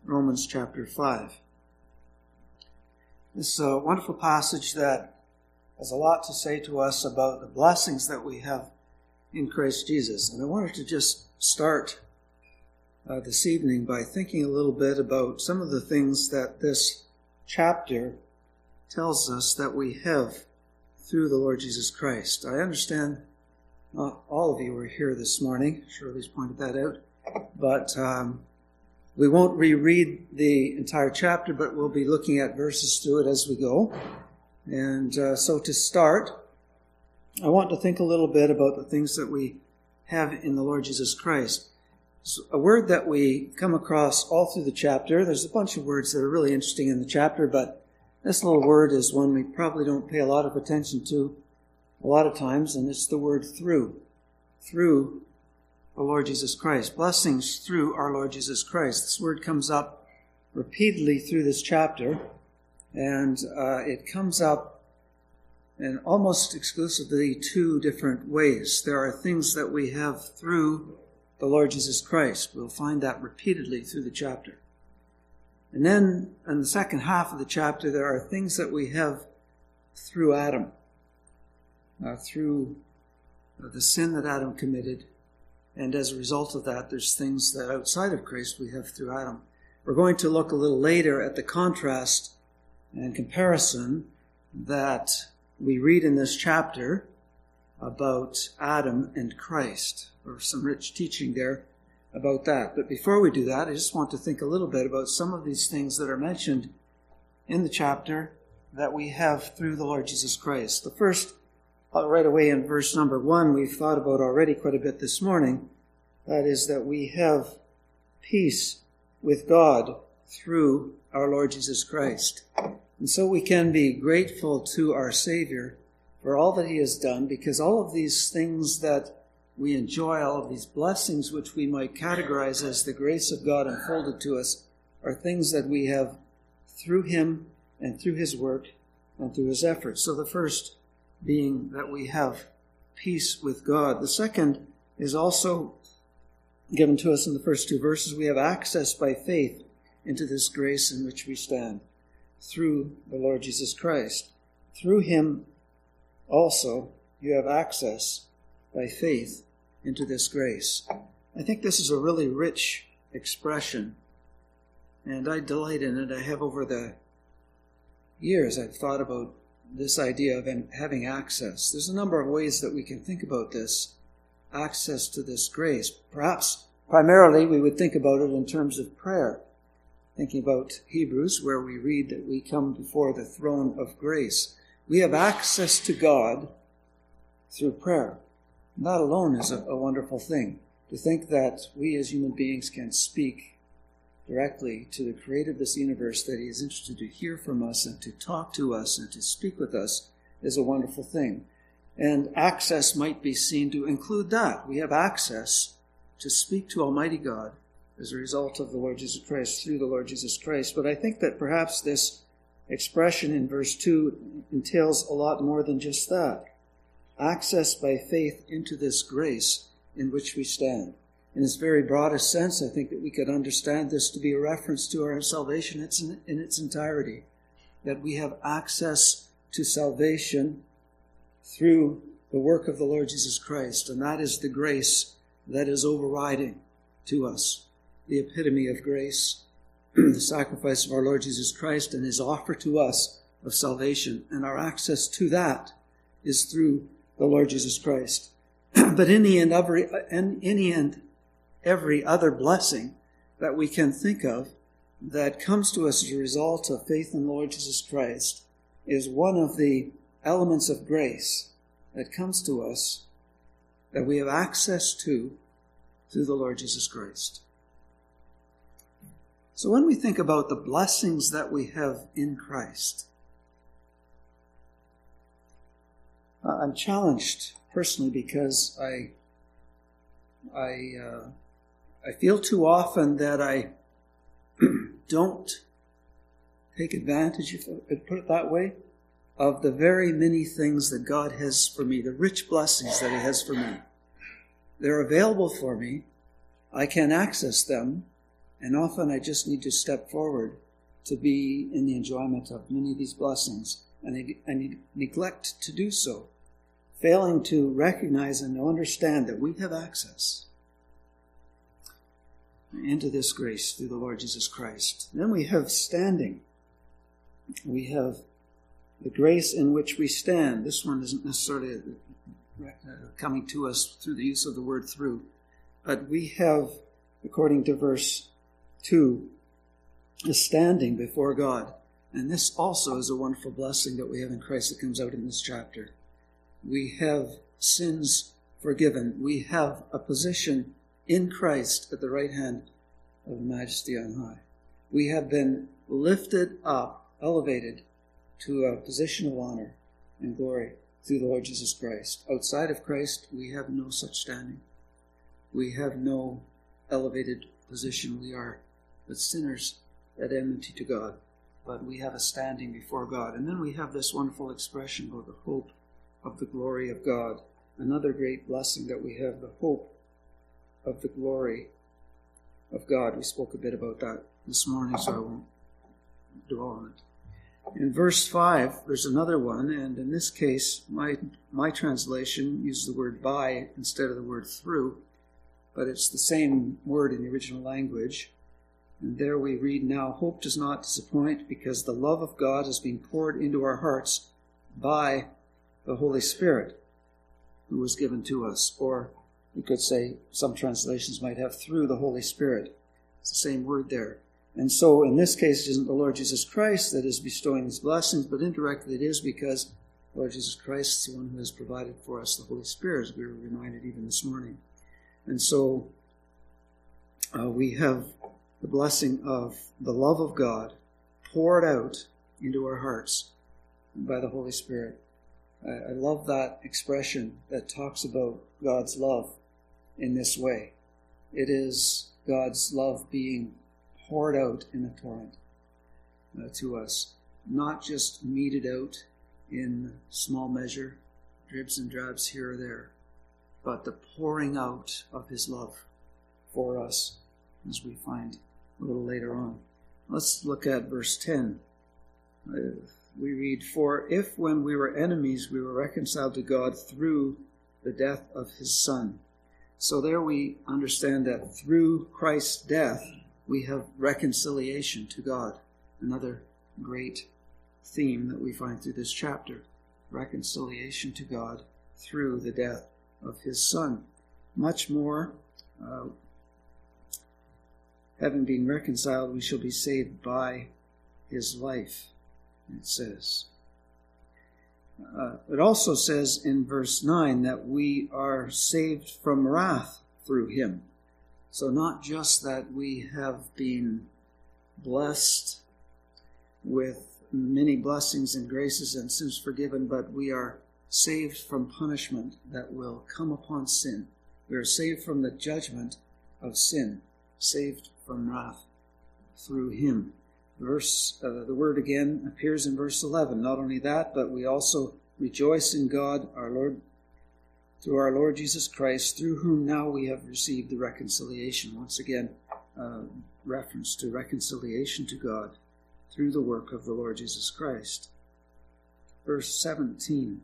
Romans chapter 5. This is a wonderful passage that has a lot to say to us about the blessings that we have in Christ Jesus. And I wanted to just start this evening by thinking a little bit about some of the things that this chapter tells us that we have through the Lord Jesus Christ. I understand not all of you were here this morning. Shirley's pointed that out. But we won't reread the entire chapter, but we'll be looking at verses through it as we go. And so to start, I want to think a little bit about the things that we have in the Lord Jesus Christ. It's a word that we come across all through the chapter. There's a bunch of words that are really interesting in the chapter, but this little word is one we probably don't pay a lot of attention to a lot of times, and it's the word through. Through the Lord Jesus Christ. Blessings through our Lord Jesus Christ. This word comes up repeatedly through this chapter, and it comes up in almost exclusively two different ways. There are things that we have through the Lord Jesus Christ. We'll find that repeatedly through the chapter. And then in the second half of the chapter, there are things that we have through Adam, through the sin that Adam committed. And as a result of that, there's things that outside of Christ we have through Adam. We're going to look a little later at the contrast and comparison that we read in this chapter about Adam and Christ. There's some rich teaching there about that. But before we do that, I just want to think a little bit about some of these things that are mentioned in the chapter that we have through the Lord Jesus Christ. The first, right away in verse number 1, we've thought about already quite a bit this morning. That is that we have peace with God through our Lord Jesus Christ. And so we can be grateful to our Savior for all that He has done, because all of these things that we enjoy, all of these blessings which we might categorize as the grace of God unfolded to us, are things that we have through Him and through His work and through His efforts. So the first being that we have peace with God. The second is also given to us in the first two verses. We have access by faith into this grace in which we stand through the Lord Jesus Christ. Through Him also you have access by faith into this grace. I think this is a really rich expression, and I delight in it. I have over the years, I've thought about this idea of having access. There's a number of ways that we can think about this, access to this grace. Perhaps primarily we would think about it in terms of prayer, thinking about Hebrews, where we read that we come before the throne of grace. We have access to God through prayer. And that alone is a wonderful thing, to think that we as human beings can speak directly to the creator of this universe, that He is interested to hear from us and to talk to us and to speak with us, is a wonderful thing. And access might be seen to include that. We have access to speak to Almighty God as a result of the Lord Jesus Christ, through the Lord Jesus Christ. But I think that perhaps this expression in verse 2 entails a lot more than just that. Access by faith into this grace in which we stand. In its very broadest sense, I think that we could understand this to be a reference to our salvation in its entirety. That we have access to salvation through the work of the Lord Jesus Christ. And that is the grace that is overriding to us. The epitome of grace, the sacrifice of our Lord Jesus Christ and His offer to us of salvation. And our access to that is through the Lord Jesus Christ. But in the end, every other blessing that we can think of that comes to us as a result of faith in the Lord Jesus Christ is one of the elements of grace that comes to us that we have access to through the Lord Jesus Christ. So when we think about the blessings that we have in Christ, I'm challenged personally because I feel too often that I don't take advantage, if I could put it that way, of the very many things that God has for me, the rich blessings that He has for me. They're available for me. I can access them, And often I just need to step forward to be in the enjoyment of many of these blessings, and I neglect to do so, failing to recognize and to understand that we have access into this grace through the Lord Jesus Christ. Then we have standing. We have the grace in which we stand. This one isn't necessarily coming to us through the use of the word through, but we have, according to verse 2, a standing before God. And this also is a wonderful blessing that we have in Christ that comes out in this chapter. We have sins forgiven. We have a position in Christ at the right hand of Majesty on high. We have been lifted up, elevated to a position of honor and glory through the Lord Jesus Christ. Outside of Christ, we have no such standing. We have no elevated position. We are but sinners at enmity to God, but we have a standing before God. And then we have this wonderful expression about the hope of the glory of God. Another great blessing that we have, the hope of the glory of God. We spoke a bit about that this morning, so I won't dwell on it. In verse 5, there's another one, and in this case, my translation uses the word by instead of the word through, but it's the same word in the original language. And there we read, "Now hope does not disappoint, because the love of God has been poured into our hearts by the Holy Spirit, who was given to us." Or we could say, some translations might have through the Holy Spirit. It's the same word there. And so in this case, it isn't the Lord Jesus Christ that is bestowing these blessings, but indirectly it is because the Lord Jesus Christ is the one who has provided for us the Holy Spirit, as we were reminded even this morning. And so we have the blessing of the love of God poured out into our hearts by the Holy Spirit. I love that expression that talks about God's love in this way. It is God's love being poured out in a torrent to us, not just meted out in small measure, dribs and drabs here or there, but the pouring out of his love for us, as we find a little later on. Let's look at verse 10. We read, "For if when we were enemies we were reconciled to God through the death of his Son." So there we understand that through Christ's death we have reconciliation to God. Another great theme that we find through this chapter. Reconciliation to God through the death of his Son. Much more, having been reconciled, we shall be saved by his life, it says. It also says in verse 9 that we are saved from wrath through him. So not just that we have been blessed with many blessings and graces and sins forgiven, but we are saved from punishment that will come upon sin. We are saved from the judgment of sin, saved from wrath through him. The word again appears in verse 11. Not only that, but we also rejoice in God, our Lord, through our Lord Jesus Christ, through whom now we have received the reconciliation. Once again, reference to reconciliation to God through the work of the Lord Jesus Christ. Verse 17.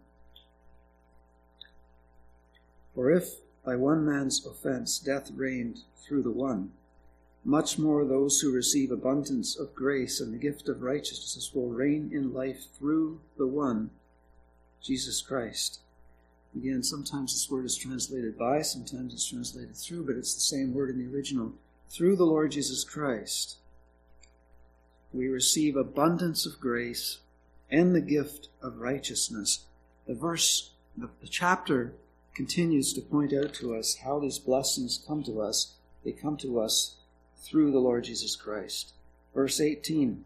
"For if by one man's offense death reigned through the one, much more those who receive abundance of grace and the gift of righteousness will reign in life through the one, Jesus Christ." Again, sometimes this word is translated by, sometimes it's translated through, but it's the same word in the original. Through the Lord Jesus Christ, we receive abundance of grace and the gift of righteousness. The chapter continues to point out to us how these blessings come to us. They come to us through the Lord Jesus Christ. Verse 18.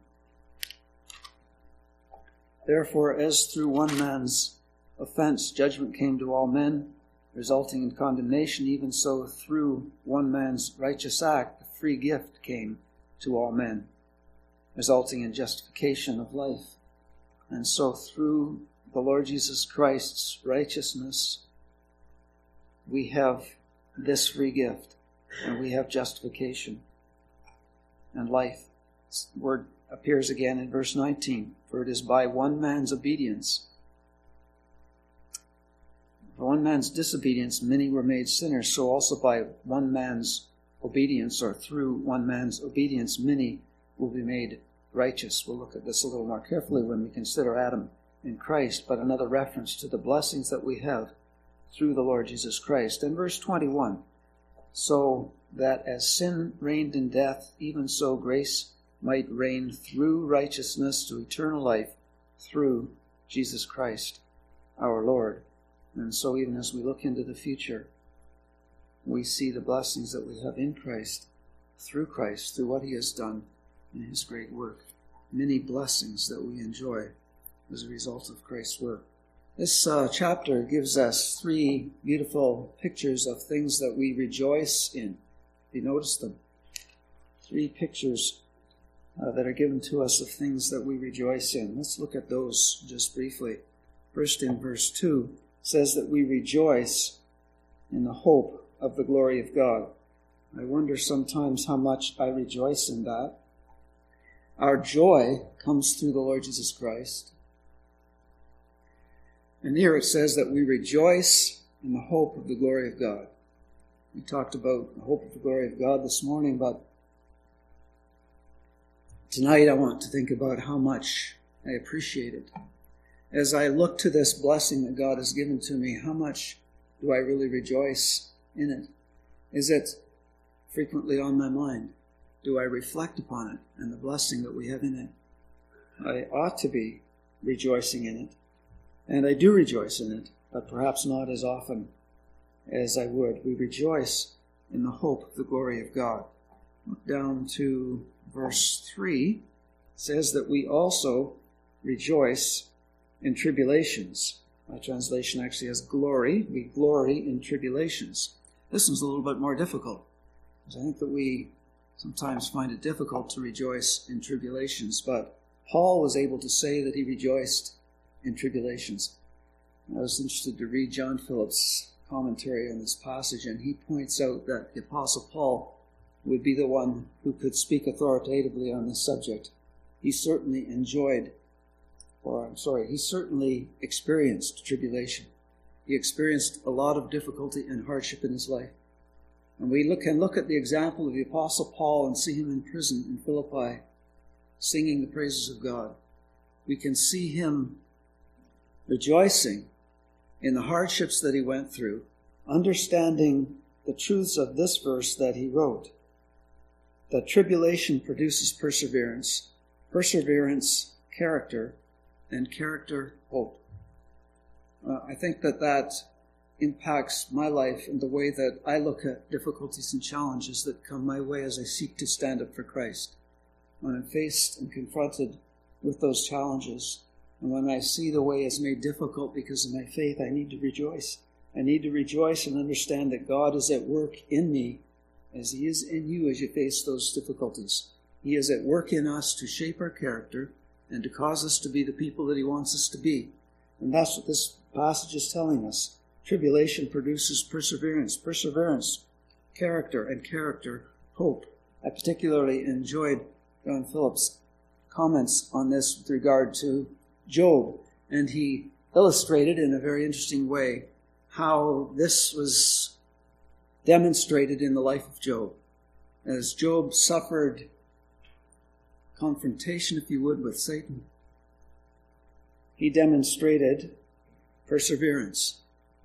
"Therefore, as through one man's offense judgment came to all men, resulting in condemnation, even so through one man's righteous act the free gift came to all men, resulting in justification of life." And so through the Lord Jesus Christ's righteousness, we have this free gift, and we have justification. and life. This word appears again in verse 19. For it is by one man's obedience. For one man's disobedience, many were made sinners. So also by one man's obedience, or through one man's obedience, many will be made righteous. We'll look at this a little more carefully when we consider Adam in Christ, but another reference to the blessings that we have through the Lord Jesus Christ. And verse 21, so that as sin reigned in death, even so grace might reign through righteousness to eternal life through Jesus Christ our Lord. And so even as we look into the future, we see the blessings that we have in Christ, through what he has done in his great work. Many blessings that we enjoy as a result of Christ's work. This chapter gives us three beautiful pictures of things that we rejoice in. You notice them? Three pictures that are given to us of things that we rejoice in. Let's look at those just briefly. First, in verse 2, says that we rejoice in the hope of the glory of God. I wonder sometimes how much I rejoice in that. Our joy comes through the Lord Jesus Christ. And here it says that we rejoice in the hope of the glory of God. We talked about the hope of the glory of God this morning, but tonight I want to think about how much I appreciate it. As I look to this blessing that God has given to me, how much do I really rejoice in it? Is it frequently on my mind? Do I reflect upon it and the blessing that we have in it? I ought to be rejoicing in it. And I do rejoice in it, but perhaps not as often as I would. We rejoice in the hope of the glory of God. Look down to verse 3. It says that we also rejoice in tribulations. My translation actually has glory. We glory in tribulations. This one's a little bit more difficult, because I think that we sometimes find it difficult to rejoice in tribulations, but Paul was able to say that he rejoiced in tribulations. I was interested to read John Phillips' commentary on this passage, and he points out that the Apostle Paul would be the one who could speak authoritatively on this subject. He certainly experienced tribulation. He experienced a lot of difficulty and hardship in his life. And we can look at the example of the Apostle Paul and see him in prison in Philippi, singing the praises of God. We can see him rejoicing in the hardships that he went through, understanding the truths of this verse that he wrote, that tribulation produces perseverance, perseverance, character, and character, hope. I think that impacts my life in the way that I look at difficulties and challenges that come my way as I seek to stand up for Christ. When I'm faced and confronted with those challenges, and when I see the way is made difficult because of my faith, I need to rejoice. I need to rejoice and understand that God is at work in me as he is in you as you face those difficulties. He is at work in us to shape our character and to cause us to be the people that he wants us to be. And that's what this passage is telling us. Tribulation produces perseverance. Perseverance, character, and character, hope. I particularly enjoyed John Phillips' comments on this with regard to Job, and he illustrated in a very interesting way how this was demonstrated in the life of Job. As Job suffered confrontation, if you would, with Satan, he demonstrated perseverance.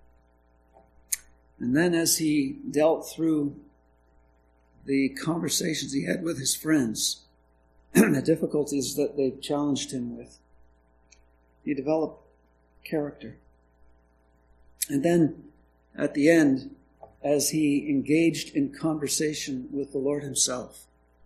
And then as he dealt through the conversations he had with his friends, the difficulties that they challenged him with, he developed character. And then at the end, as he engaged in conversation with the Lord himself,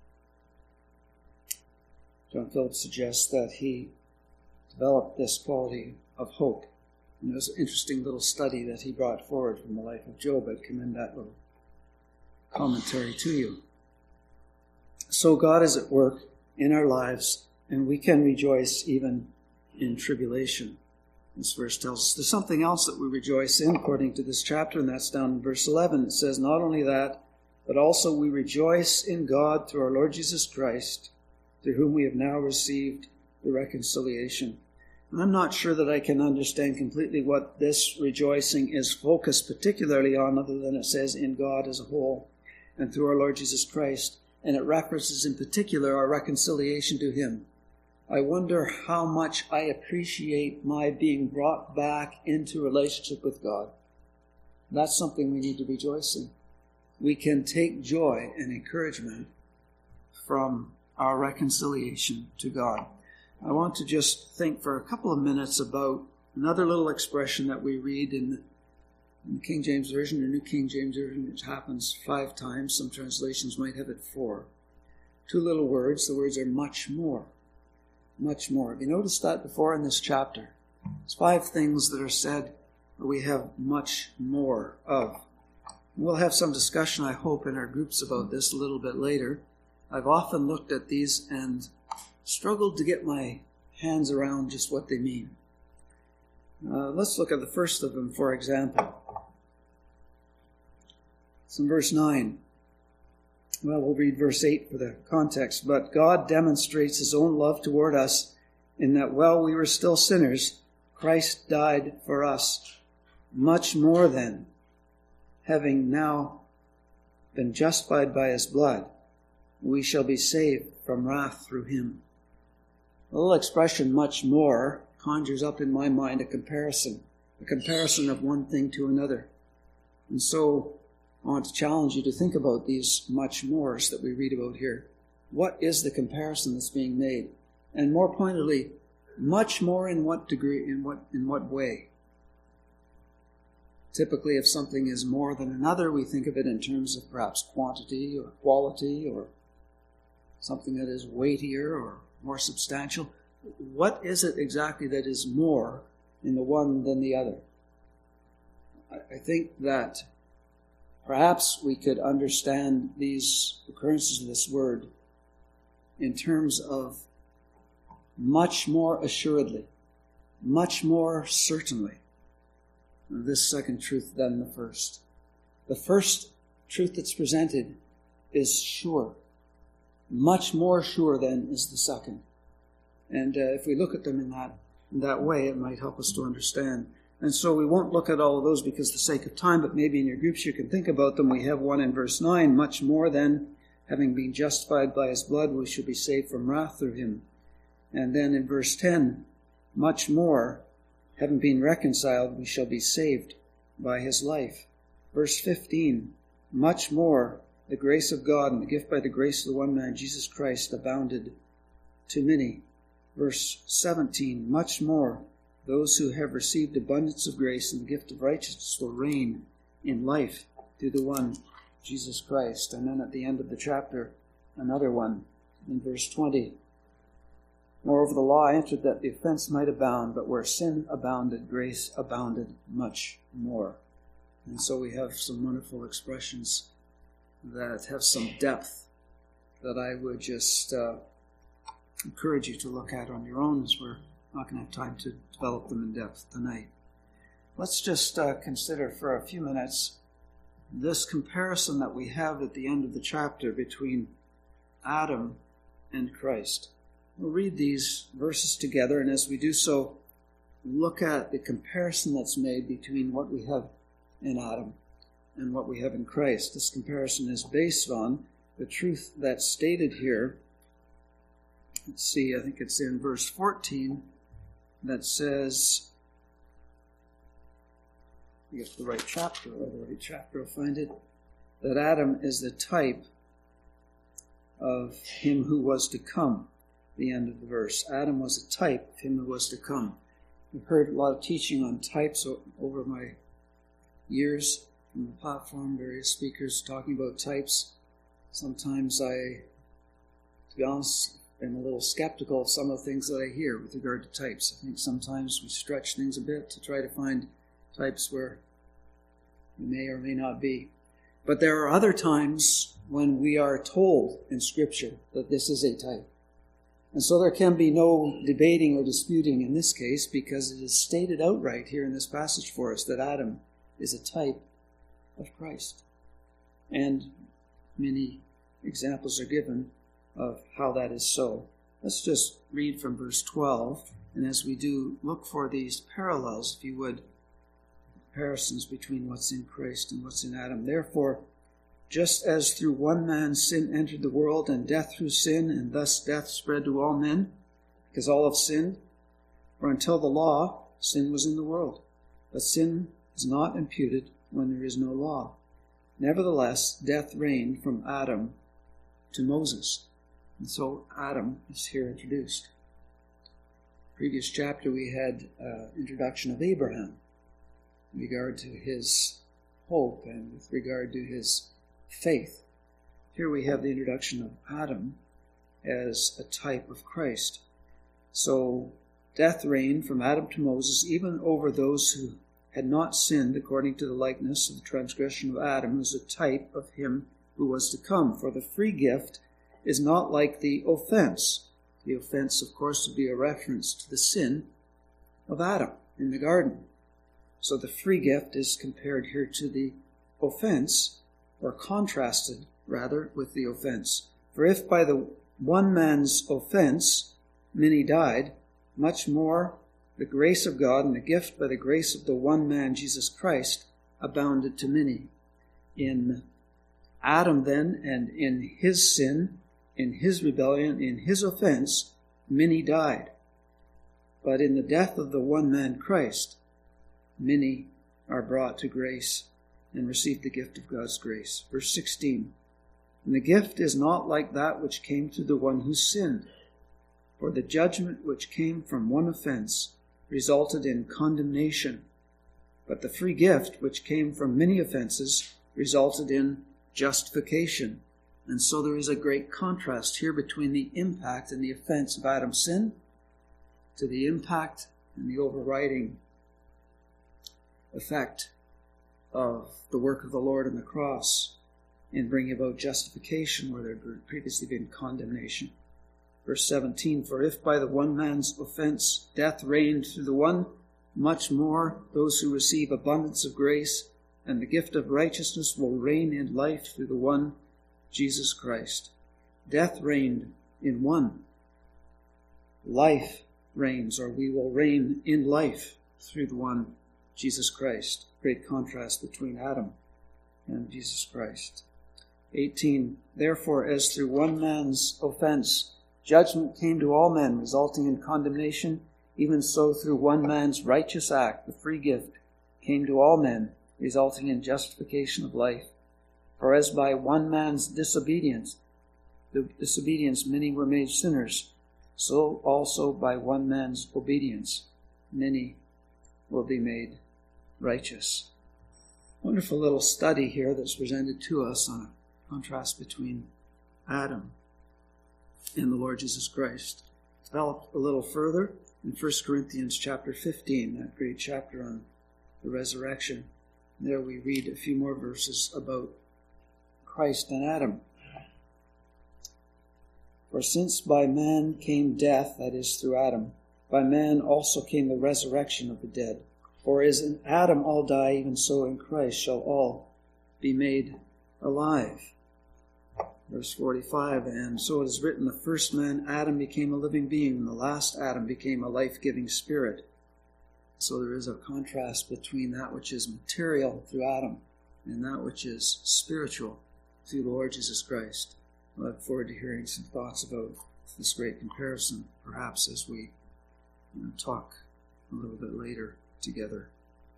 John Phillips suggests that he developed this quality of hope. And there's an interesting little study that he brought forward from the life of Job. I'd commend that little commentary to you. So God is at work in our lives, and we can rejoice even in tribulation. This verse tells us there's something else that we rejoice in according to this chapter, and that's down in verse 11. It says, not only that, but also we rejoice in God through our Lord Jesus Christ, through whom we have now received the reconciliation. And I'm not sure that I can understand completely what this rejoicing is focused particularly on, other than it says in God as a whole and through our Lord Jesus Christ. And it references in particular our reconciliation to him. I wonder how much I appreciate my being brought back into relationship with God. That's something we need to rejoice in. We can take joy and encouragement from our reconciliation to God. I want to just think for a couple of minutes about another little expression that we read in the King James Version, the New King James Version, which happens 5 times. Some translations might have it 4. 2 little words. The words are much more. Much more. Have you noticed that before in this chapter? There's 5 things that are said that we have much more of. We'll have some discussion, I hope, in our groups about this a little bit later. I've often looked at these and struggled to get my hands around just what they mean. Let's look at the first of them, for example. It's in verse 9. Well, we'll read verse 8 for the context. But God demonstrates his own love toward us in that while we were still sinners, Christ died for us. Much more then, having now been justified by his blood, we shall be saved from wrath through him. The little expression, much more, conjures up in my mind a comparison of one thing to another. And so I want to challenge you to think about these much mores that we read about here. What is the comparison that's being made? And more pointedly, much more in what degree, in what way? Typically, if something is more than another, we think of it in terms of perhaps quantity or quality, or something that is weightier or more substantial. What is it exactly that is more in the one than the other? I think that perhaps we could understand these occurrences of this word in terms of much more assuredly, much more certainly, this second truth than the first. The first truth that's presented is sure. Much more sure than is the second. And if we look at them in that way, it might help us to understand. And so we won't look at all of those because of the sake of time, but maybe in your groups you can think about them. We have one in verse 9, much more than, having been justified by his blood, we shall be saved from wrath through him. And then in verse 10, much more, having been reconciled, we shall be saved by his life. Verse 15, much more, the grace of God and the gift by the grace of the one man, Jesus Christ, abounded to many. Verse 17, much more, those who have received abundance of grace and the gift of righteousness will reign in life through the one, Jesus Christ. And then at the end of the chapter, another one in verse 20. Moreover, the law entered that the offense might abound, but where sin abounded, grace abounded much more. And so we have some wonderful expressions that have some depth that I would just encourage you to look at on your own, as we're not going to have time to develop them in depth tonight. Let's just consider for a few minutes this comparison that we have at the end of the chapter between Adam and Christ. We'll read these verses together, and as we do so, look at the comparison that's made between what we have in Adam and what we have in Christ. This comparison is based on the truth that's stated here. Let's see, I think it's in verse 14 that says, I get the right chapter, I'll find it, that Adam is the type of him who was to come. The end of the verse. Adam was a type of him who was to come. We've heard a lot of teaching on types over my years from the platform, various speakers talking about types. Sometimes I, to be honest, am a little skeptical of some of the things that I hear with regard to types. I think sometimes we stretch things a bit to try to find types where we may or may not be. But there are other times when we are told in Scripture that this is a type. And so there can be no debating or disputing in this case, because it is stated outright here in this passage for us that Adam is a type of Christ. And many examples are given of how that is so. Let's just read from verse 12, and as we do, look for these parallels, if you would, comparisons between what's in Christ and what's in Adam. Therefore, just as through one man sin entered the world, and death through sin, and thus death spread to all men, because all have sinned. For until the law, sin was in the world, but sin is not imputed when there is no law. Nevertheless, death reigned from Adam to Moses. And so Adam is here introduced. Previous chapter we had introduction of Abraham in regard to his hope and with regard to his faith. Here we have the introduction of Adam as a type of Christ. So death reigned from Adam to Moses, even over those who had not sinned according to the likeness of the transgression of Adam, as a type of him who was to come. For the free gift is not like the offense. The offense, of course, would be a reference to the sin of Adam in the garden. So the free gift is compared here to the offense, or contrasted, rather, with the offense. For if by the one man's offense many died, much more the grace of God and the gift by the grace of the one man, Jesus Christ, abounded to many. In Adam, then, and in his sin, in his rebellion, in his offense, many died. But in the death of the one man, Christ, many are brought to grace and receive the gift of God's grace. Verse 16, and the gift is not like that which came through the one who sinned. For the judgment which came from one offense resulted in condemnation, but the free gift which came from many offenses resulted in justification. And so there is a great contrast here between the impact and the offense of Adam's sin to the impact and the overriding effect of the work of the Lord on the cross in bringing about justification where there had previously been condemnation. Verse 17, for if by the one man's offense death reigned through the one, much more those who receive abundance of grace and the gift of righteousness will reign in life through the one, Jesus Christ. Death reigned in one. Life reigns, or we will reign in life through the one, Jesus Christ. Great contrast between Adam and Jesus Christ. 18, therefore, as through one man's offense judgment came to all men, resulting in condemnation, even so through one man's righteous act, the free gift, came to all men, resulting in justification of life. For as by one man's disobedience many were made sinners, so also by one man's obedience many will be made righteous. Wonderful little study here that's presented to us on a contrast between Adam and the Lord Jesus Christ. Developed a little further in 1 Corinthians chapter 15, that great chapter on the resurrection. There we read a few more verses about Christ and Adam. For since by man came death, that is through Adam, by man also came the resurrection of the dead. For as in Adam all die, even so in Christ shall all be made alive. Verse 45, and so it is written, the first man, Adam, became a living being, and the last Adam became a life-giving spirit. So there is a contrast between that which is material through Adam and that which is spiritual through the Lord Jesus Christ. I look forward to hearing some thoughts about this great comparison, perhaps as we talk a little bit later together.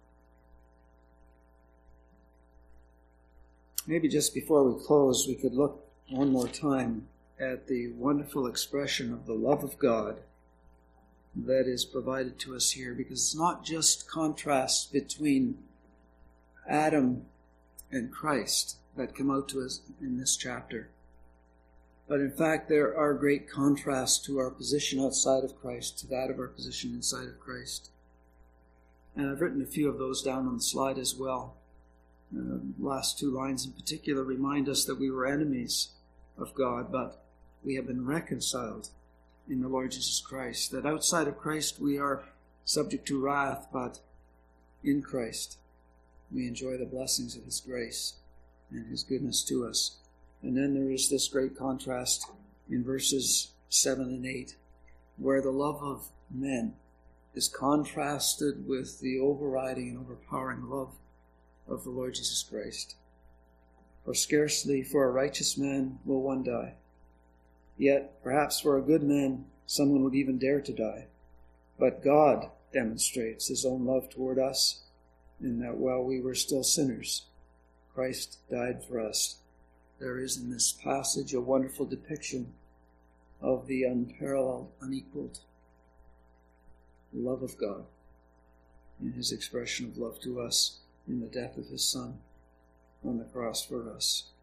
Maybe just before we close, we could look one more time at the wonderful expression of the love of God that is provided to us here, because it's not just contrast between Adam and Christ that come out to us in this chapter, but in fact there are great contrasts to our position outside of Christ to that of our position inside of Christ. And I've written a few of those down on the slide as well. Last two lines in particular remind us that we were enemies of God, but we have been reconciled in the Lord Jesus Christ. That outside of Christ we are subject to wrath, but in Christ we enjoy the blessings of His grace and His goodness to us. And then there is this great contrast in verses 7 and 8, where the love of men is contrasted with the overriding and overpowering love of the Lord Jesus Christ. For scarcely for a righteous man will one die. Yet, perhaps for a good man, someone would even dare to die. But God demonstrates his own love toward us, in that while we were still sinners, Christ died for us. There is in this passage a wonderful depiction of the unparalleled, unequaled love of God in his expression of love to us in the death of his Son on the cross for us.